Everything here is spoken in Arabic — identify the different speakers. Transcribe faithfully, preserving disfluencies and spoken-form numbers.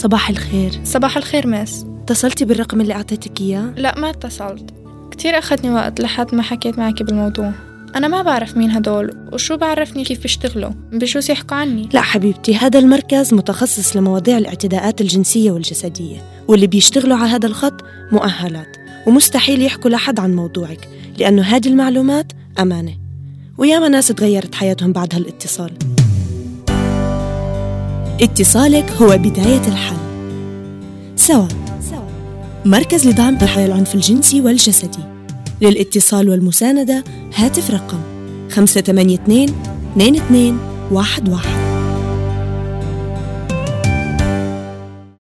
Speaker 1: صباح الخير.
Speaker 2: صباح الخير ماس.
Speaker 1: اتصلتي بالرقم اللي أعطيتك إياه؟
Speaker 2: لا ما اتصلت، كتير أخذني وقت لحد ما حكيت معك بالموضوع. أنا ما بعرف مين هدول وشو بعرفني كيف بيشتغلوا، بجوز يحكوا عني.
Speaker 1: لا حبيبتي، هذا المركز متخصص لمواضيع الاعتداءات الجنسية والجسدية، واللي بيشتغلوا على هذا الخط مؤهلات، ومستحيل يحكوا لحد عن موضوعك لأنه هذه المعلومات أمانة. وياما ناس تغيرت حياتهم بعد هالاتصال. اتصالك هو بداية الحل. سوا مركز لدعم ضحايا العنف الجنسي والجسدي. للاتصال والمساندة هاتف رقم خمسة ثمانية اثنين اثنين اثنين واحد واحد.